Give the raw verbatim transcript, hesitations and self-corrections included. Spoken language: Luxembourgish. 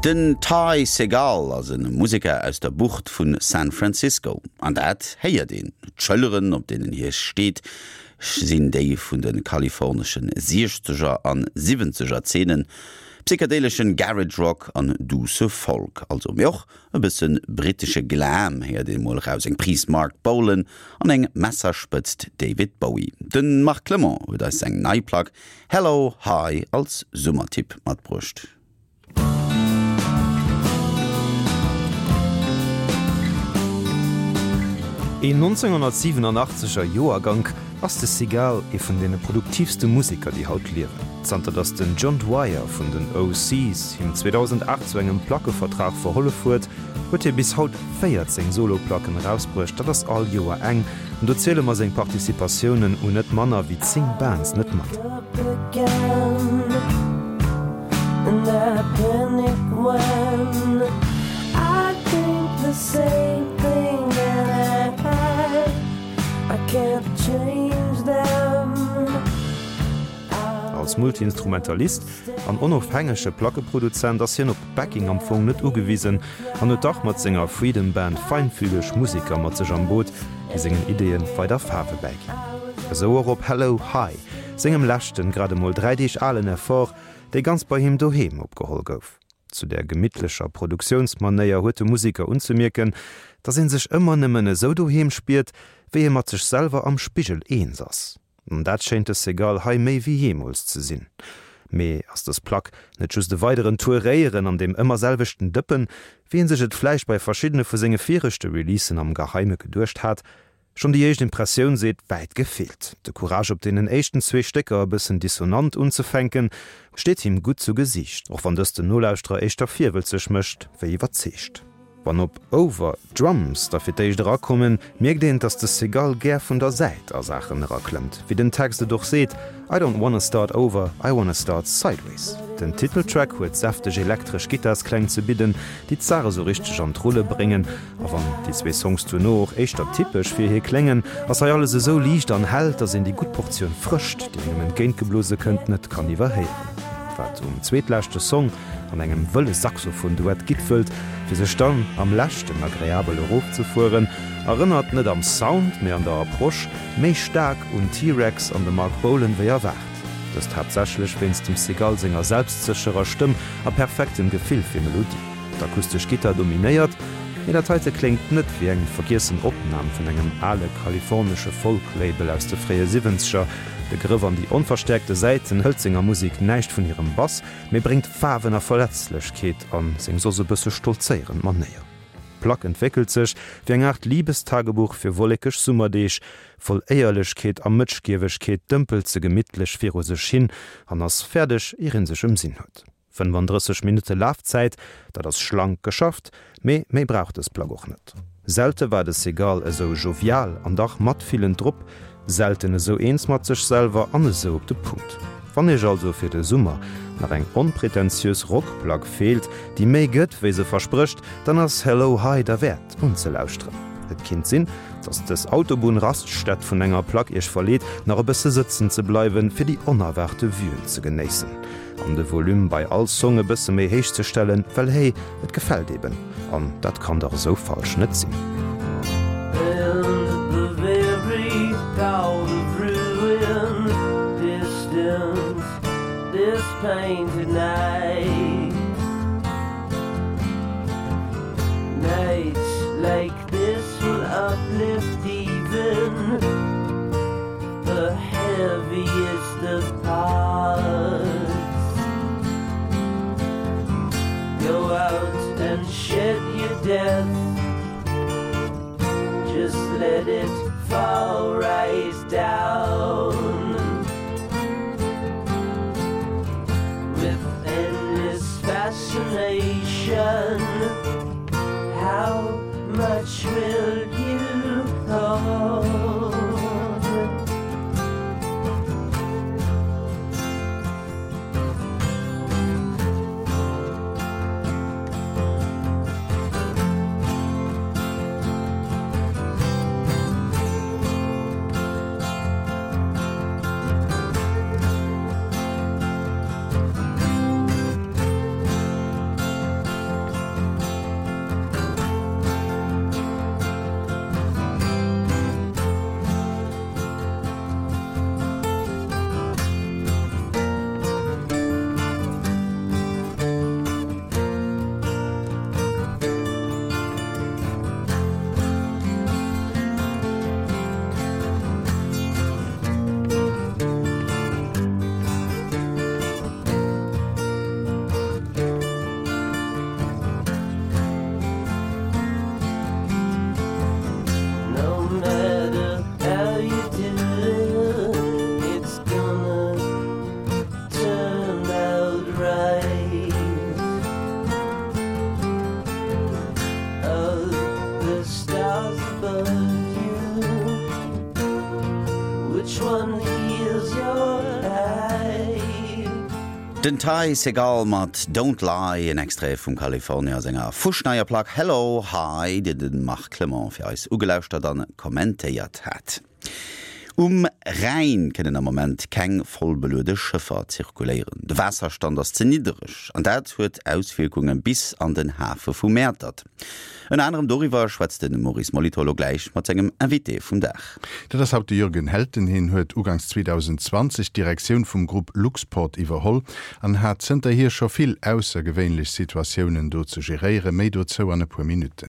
Den Ty Segall as een Musiker aus der Bucht vun San Francisco. An dat heier den Schëlleren, op denen hier steht, sinn déi vun den kalifornischen sechziger an siebziger Zenen, psychedelischen Garage Rock an duse Folk, also méch e bisssen britische Glam her den Molch aus eng Priesmark Bowlen an eng Messer spëtzt David Bowie. Den Mark Clement huet als eng Neiplag Hello Hi als Summertipp mat brucht. In neunzehnhundertsiebenundachtziger Joergang ass de Segal e vun dene produktivste Musiker die haut liewen. Zter dats den John Dwyer vun den O Cs im zweitausendacht zu engem Plackevertrag verholle fuert, huet er bis haut féiert seng Soloplacken rausbrucht, dat ass all Joer eng und dozähle ma seg Partizipatiounen un net Manner wie zing Bands net mat. Als Multiinstrumentalist an onofhängesche Plackeproduzent ass hien op Backing am Fong net ugewiesen, an et Dach mat Sänger Freedom Band feinfühlech Musiker mat sech am Boot, die segen Ideen bei der Farbe bäg. So op Hello Hi, segem Lächten grademol dreideich allen erfor, déi ganz bei him doheem opgeholl gouf. Zu der gemidtlecher Produktionsmanéier huete Musiker unzumerken, dat sinn sech ëmmer nëmmen so doheem spiiert, wie mat sech selber am Spichel eens ass. Und dat scheint es egal hai méi wie jemals ze sinn. Mei ass das Plack net just de weiteren Touréieren an dem ëmmer selwechten Dëppen, wien sech et Fleisch bei verschiedene vu senge vierchte Releasen am Geheime gedurcht hat, schon die eicht Impressioun seet weit gefehlt. De Courage op denen échten zwee Stecker bisssen dissonant unzufänken, steht him gut zu Gesicht, och wann dës de Nolauustra eichter Vierwel zech mëcht, wéi iwwer zecht. Wann op Over Drums da fir déich rakommen, merkt den, dats de Segal gär vun der Säit a Sachen raklemmt. Wie den Texte doch seet, I don't wanna start over, I wanna start sideways. Den Titeltrack huet säfteg elektrisch Gitterskleng ze bidden, die Zare so richtig an Trolle bringen, a wann die zwee Songs zu noch eichter typisch fir hier klengen, ass er alles so liicht an hält, dats in die gut Portion frischt, die engem Entgéintgeblose kënnt net kann iwwer heieren. Wat um zweetlächte Song an engem wëlle Saxophon duett gitfëlt, fir sech dann am lächten agréabel Rof zu fuhren, erinnert net am Sound mé an der Approch méi stark und T-Rex an de Mark Bolan wéi erwacht. Das tatsächlich wennst dem Segalsinger selbstzecherer Stimm a perfektem Gefil fir Melodie. D'akustisch Gitter dominéiert, e der Teite klingt net wie eng vergissen Opnam vun engem alle kalifornische Folklabel aus de fréie Siebenzger, de Griff an die unverstärkte Seiten Hölzinger Musik neicht vun ihrem Bass, mé bringt fawener Verletzlechkeet an seng so se bësse stolzéieren man näher. Plack entwickelt sech wie eng art Liebestagebuch fir wollekech Summerdeech, voll Eierlechkeet a Mëtschgiewechkeet dëmpel ze gemidtlech fir sech hin, an ass fertigerdeg irin sech um Sinn huet. fünfunddreißig Minute Laufzeit, dat das schlank geschafft, méi méi braucht es Plack och net. Selte war de Segal eso jovial an dach mat vielen Drpp, seltene so eens mat sech selber an so op de Punkt. Wann ech also fir de Summer nach eng onprätentiös Rockplack fehlt, die méi gëtt wéi se verspricht, dann ass Hello Hi der Wert unzelauustre. Et kind sinn, dats des Autobun Raststätt vun enger Plack ech verleet, nach e bësse sitzen ze bleiwen fir die onerwerte Wüen ze geneessen. An de Volum bei all Songe bësse méi héich ze stellen, well héi et gefällt eben. An dat kann doch so falsch net sinn. This painted night, nights like this will uplift even the heaviest of hearts. Go out and shed your death, just let it fall right down. Fascination, how much will you hold? Den Thai Segal mat Don't Lie en Extré vum California Sänger Fuschneier Plag Hello Hi, de den Marc Clement fir eis ugelauschter dann kommentéiert hat. Um Rhein kennen am Moment keng vollbelöde Schëffer zirkuléieren. De Wasserstand ass ze niederech, an dat huet Auswirkungen bis an den Hafe vum Mätert. En anderem Doriwer schwätzt den Maurice Molitolo gleich mat engem Invité vum Dach. Dat ass haut de Jürgen Helten hin huet ugangs zwanzig zwanzig Direktiun vum Grupp Luxport iwwerholl an hat zenter hier scho vill aussergewéinlich Situationioen do ze geriere méi do zo an e puer Minuten.